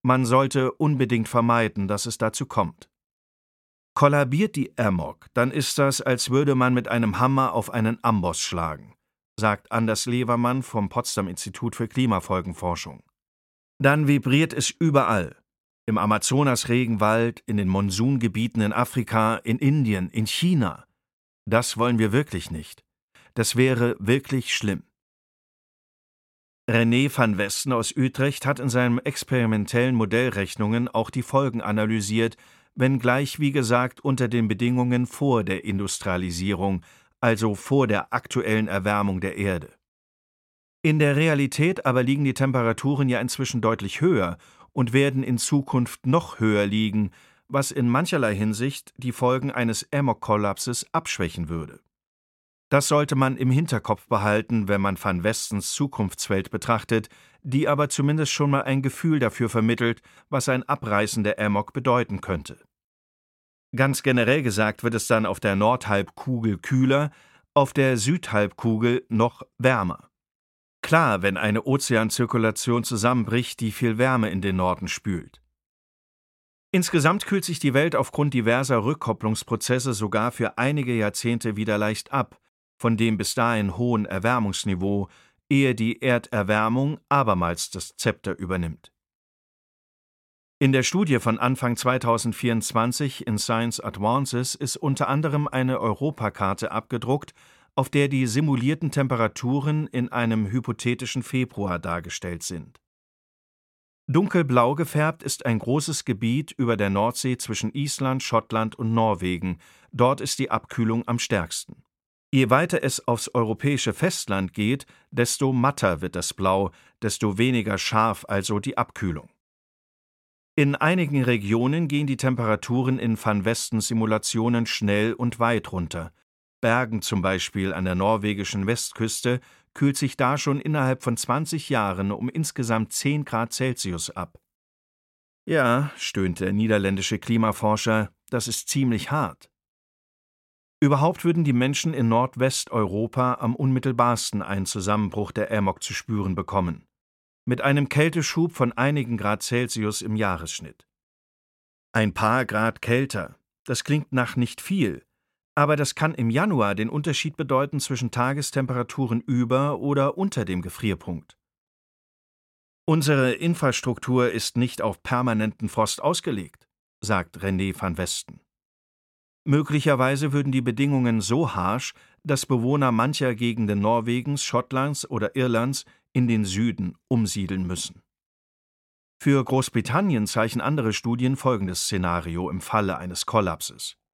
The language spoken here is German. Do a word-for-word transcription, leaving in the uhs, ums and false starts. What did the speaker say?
Man sollte unbedingt vermeiden, dass es dazu kommt. Kollabiert die Amok, dann ist das, als würde man mit einem Hammer auf einen Amboss schlagen, sagt Anders Levermann vom Potsdam-Institut für Klimafolgenforschung. Dann vibriert es überall. Im Amazonas-Regenwald, in den Monsungebieten in Afrika, in Indien, in China. Das wollen wir wirklich nicht. Das wäre wirklich schlimm. René van Westen aus Utrecht hat in seinen experimentellen Modellrechnungen auch die Folgen analysiert, wenngleich, wie gesagt, unter den Bedingungen vor der Industrialisierung, also vor der aktuellen Erwärmung der Erde. In der Realität aber liegen die Temperaturen ja inzwischen deutlich höher und werden in Zukunft noch höher liegen, was in mancherlei Hinsicht die Folgen eines Amok-Kollapses abschwächen würde. Das sollte man im Hinterkopf behalten, wenn man Van Westens Zukunftswelt betrachtet, die aber zumindest schon mal ein Gefühl dafür vermittelt, was ein Abreißen der Amok bedeuten könnte. Ganz generell gesagt wird es dann auf der Nordhalbkugel kühler, auf der Südhalbkugel noch wärmer. Klar, wenn eine Ozeanzirkulation zusammenbricht, die viel Wärme in den Norden spült. Insgesamt kühlt sich die Welt aufgrund diverser Rückkopplungsprozesse sogar für einige Jahrzehnte wieder leicht ab, von dem bis dahin hohen Erwärmungsniveau, ehe die Erderwärmung abermals das Zepter übernimmt. In der Studie von Anfang zweitausendvierundzwanzig in Science Advances ist unter anderem eine Europakarte abgedruckt, auf der die simulierten Temperaturen in einem hypothetischen Februar dargestellt sind. Dunkelblau gefärbt ist ein großes Gebiet über der Nordsee zwischen Island, Schottland und Norwegen. Dort ist die Abkühlung am stärksten. Je weiter es aufs europäische Festland geht, desto matter wird das Blau, desto weniger scharf also die Abkühlung. In einigen Regionen gehen die Temperaturen in Van Westens Simulationen schnell und weit runter. Bergen zum Beispiel an der norwegischen Westküste kühlt sich da schon innerhalb von zwanzig Jahren um insgesamt zehn Grad Celsius ab. Ja, stöhnt der niederländische Klimaforscher, das ist ziemlich hart. Überhaupt würden die Menschen in Nordwesteuropa am unmittelbarsten einen Zusammenbruch der Amok zu spüren bekommen. Mit einem Kälteschub von einigen Grad Celsius im Jahresschnitt. Ein paar Grad kälter, das klingt nach nicht viel, aber das kann im Januar den Unterschied bedeuten zwischen Tagestemperaturen über oder unter dem Gefrierpunkt. Unsere Infrastruktur ist nicht auf permanenten Frost ausgelegt, sagt René van Westen. Möglicherweise würden die Bedingungen so harsch, dass Bewohner mancher Gegenden Norwegens, Schottlands oder Irlands in den Süden umsiedeln müssen. Für Großbritannien zeichnen andere Studien folgendes Szenario im Falle eines Kollapses.